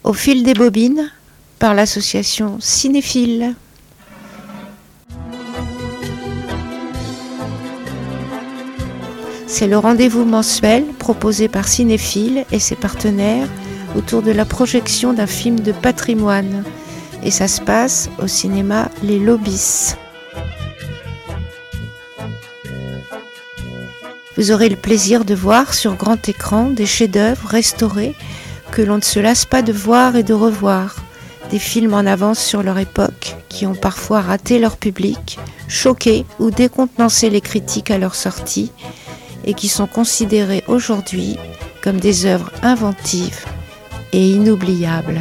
Au fil des bobines, par l'association Cinéphile. C'est le rendez-vous mensuel proposé par Cinéphile et ses partenaires autour de la projection d'un film de patrimoine. Et ça se passe au cinéma Les Lobbies. Vous aurez le plaisir de voir sur grand écran des chefs-d'œuvre restaurés que l'on ne se lasse pas de voir et de revoir. Des films en avance sur leur époque qui ont parfois raté leur public, choqué ou décontenancé les critiques à leur sortie et qui sont considérés aujourd'hui comme des œuvres inventives et inoubliables.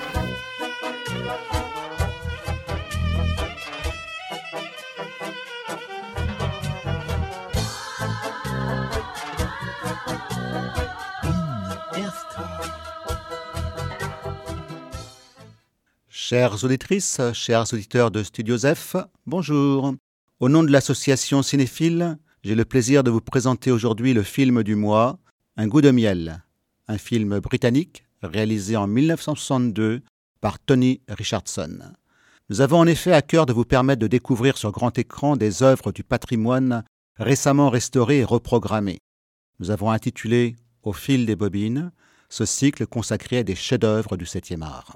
Chères auditrices, chers auditeurs de Studio Zef, bonjour. Au nom de l'association Cinéphile, j'ai le plaisir de vous présenter aujourd'hui le film du mois, Un goût de miel, un film britannique réalisé en 1962 par Tony Richardson. Nous avons en effet à cœur de vous permettre de découvrir sur grand écran des œuvres du patrimoine récemment restaurées et reprogrammées. Nous avons intitulé « Au fil des bobines » ce cycle consacré à des chefs-d'œuvre du 7e art.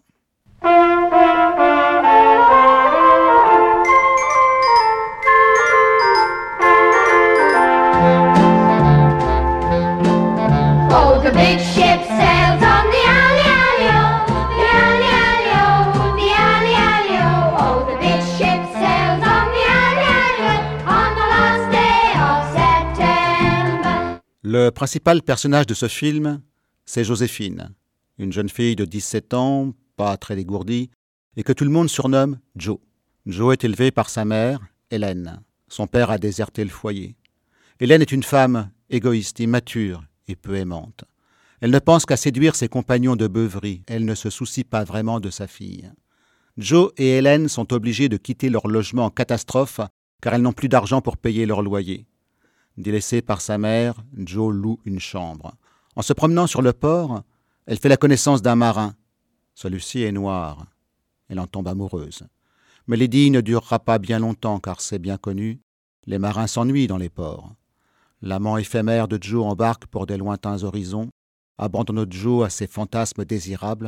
The big ship sails on the Alley-Alley-O, the Alley-Alley-O, the Alley-Alley-O. Oh, the big ship sails on the Alley-Alley-O on the last day of September. Le principal personnage de ce film, c'est Joséphine, une jeune fille de 17 ans, pas très dégourdie, et que tout le monde surnomme Jo. Jo est élevée par sa mère, Hélène. Son père a déserté le foyer. Hélène est une femme égoïste, immature et peu aimante. Elle ne pense qu'à séduire ses compagnons de beuverie. Elle ne se soucie pas vraiment de sa fille. Jo et Hélène sont obligées de quitter leur logement en catastrophe car elles n'ont plus d'argent pour payer leur loyer. Délaissée par sa mère, Jo loue une chambre. En se promenant sur le port, elle fait la connaissance d'un marin. Celui-ci est noir. Elle en tombe amoureuse. Mais l'idylle ne durera pas bien longtemps car c'est bien connu, les marins s'ennuient dans les ports. L'amant éphémère de Jo embarque pour des lointains horizons, abandonne Jo à ses fantasmes désirables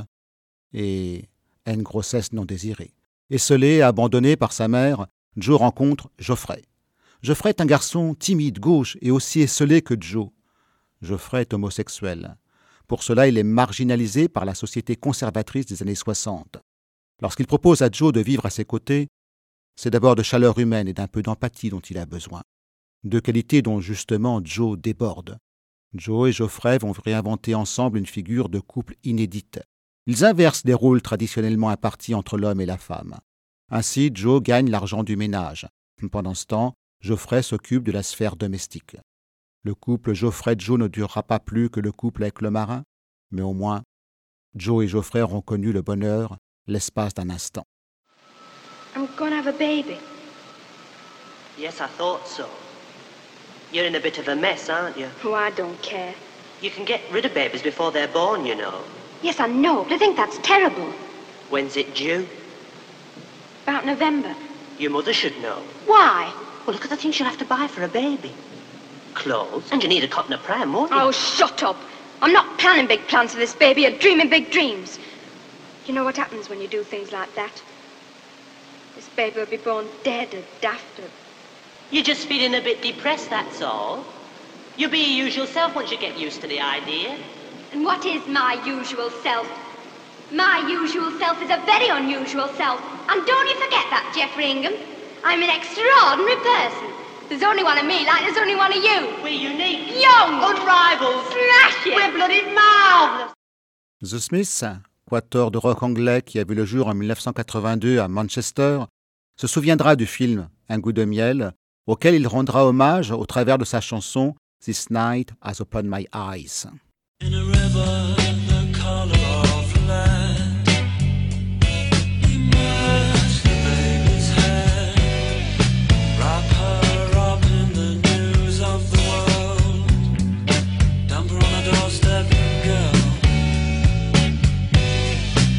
et à une grossesse non désirée. Esselé et abandonné par sa mère, Jo rencontre Geoffrey. Geoffrey est un garçon timide, gauche et aussi esselé que Jo. Geoffrey est homosexuel. Pour cela, il est marginalisé par la société conservatrice des années 60. Lorsqu'il propose à Jo de vivre à ses côtés, c'est d'abord de chaleur humaine et d'un peu d'empathie dont il a besoin. Deux qualités dont justement Jo déborde. Jo et Geoffrey vont réinventer ensemble une figure de couple inédite. Ils inversent les rôles traditionnellement impartis entre l'homme et la femme. Ainsi, Jo gagne l'argent du ménage. Pendant ce temps, Geoffrey s'occupe de la sphère domestique. Le couple Geoffrey-Jo ne durera pas plus que le couple avec le marin, mais au moins, Jo et Geoffrey auront connu le bonheur l'espace d'un instant. I'm gonna have a baby. Yes, I thought so. You're in a bit of a mess, aren't you? Oh, I don't care. You can get rid of babies before they're born, you know. Yes, I know, but I think that's terrible. When's it due? About November. Your mother should know. Why? Well, look at the things you'll have to buy for a baby. Clothes, and you need a cotton of pram, won't you? Oh, shut up. I'm not planning big plans for this baby. You're dreaming big dreams. You know what happens when you do things like that? This baby will be born dead or daft or... You're just feeling a bit depressed, that's all. You'll be your usual self once you get used to the idea. And what is my usual self? My usual self is a very unusual self. And don't you forget that, Geoffrey Ingham. I'm an extraordinary person. There's only one of me, like there's only one of you. We're unique. Young. Unrivaled. Smashing. We're bloody marvelous. The Smiths, quatuor de rock anglais qui a vu le jour en 1982 à Manchester, se souviendra du film Un goût de miel, auquel il rendra hommage au travers de sa chanson This Night Has Opened My Eyes. In a river, the color of lead, immerse the baby's head, wrap her up in the news of the world, dump her on a doorstep, girl.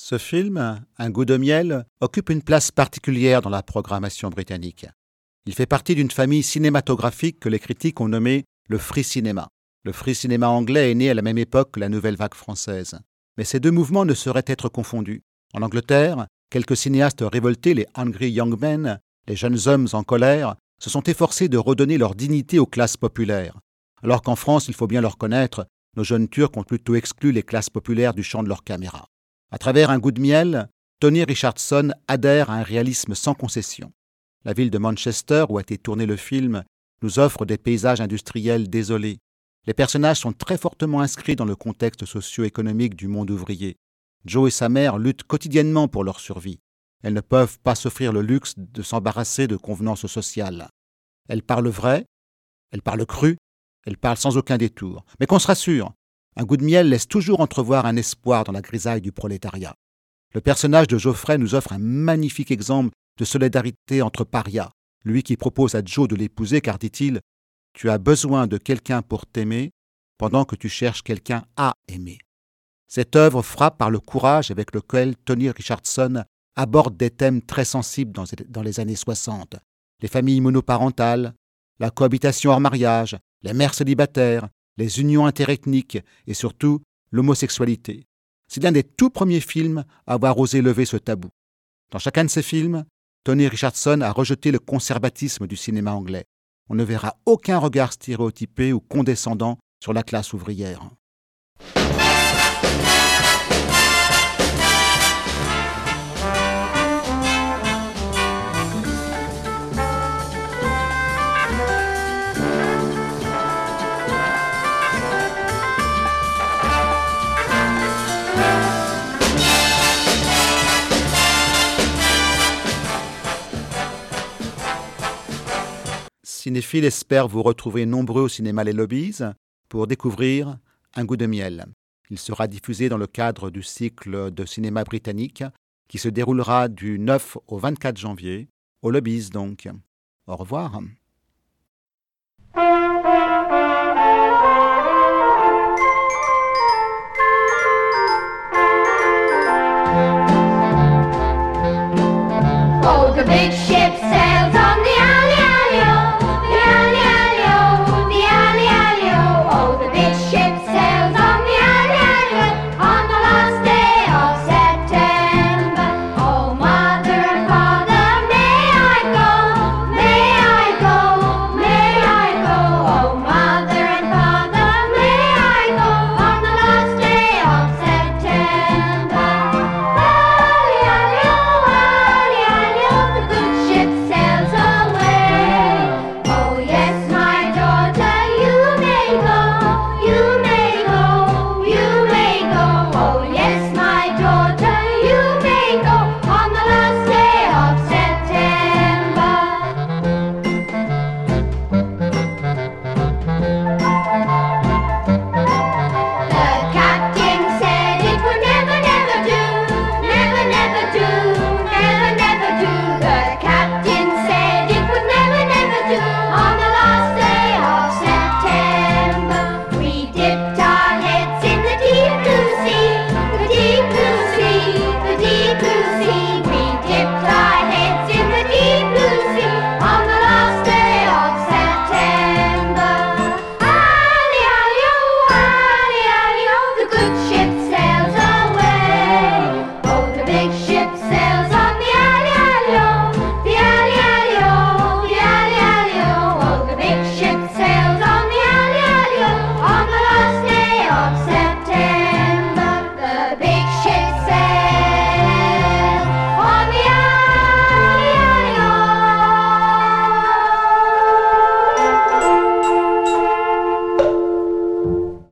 Ce film, Un goût de miel, occupe une place particulière dans la programmation britannique. Il fait partie d'une famille cinématographique que les critiques ont nommée le free cinema. Le free cinéma anglais est né à la même époque que la nouvelle vague française. Mais ces deux mouvements ne sauraient être confondus. En Angleterre, quelques cinéastes révoltés, les Hungry Young Men, les jeunes hommes en colère, se sont efforcés de redonner leur dignité aux classes populaires. Alors qu'en France, il faut bien le reconnaître, nos jeunes Turcs ont plutôt exclu les classes populaires du champ de leur caméra. À travers Un goût de miel, Tony Richardson adhère à un réalisme sans concession. La ville de Manchester, où a été tourné le film, nous offre des paysages industriels désolés. Les personnages sont très fortement inscrits dans le contexte socio-économique du monde ouvrier. Joe et sa mère luttent quotidiennement pour leur survie. Elles ne peuvent pas s'offrir le luxe de s'embarrasser de convenances sociales. Elles parlent vrai, elles parlent cru, elles parlent sans aucun détour. Mais qu'on se rassure, Un goût de miel laisse toujours entrevoir un espoir dans la grisaille du prolétariat. Le personnage de Geoffrey nous offre un magnifique exemple de solidarité entre parias, lui qui propose à Joe de l'épouser car, dit-il, « Tu as besoin de quelqu'un pour t'aimer pendant que tu cherches quelqu'un à aimer ». Cette œuvre frappe par le courage avec lequel Tony Richardson aborde des thèmes très sensibles dans les années 60. Les familles monoparentales, la cohabitation hors mariage, les mères célibataires, les unions interethniques et surtout l'homosexualité. C'est l'un des tout premiers films à avoir osé lever ce tabou. Dans chacun de ces films, Tony Richardson a rejeté le conservatisme du cinéma anglais. On ne verra aucun regard stéréotypé ou condescendant sur la classe ouvrière. Cinéphile espère vous retrouver nombreux au cinéma Les Lobbies pour découvrir Un goût de miel. Il sera diffusé dans le cadre du cycle de cinéma britannique qui se déroulera du 9 au 24 janvier, aux Lobbies donc. Au revoir.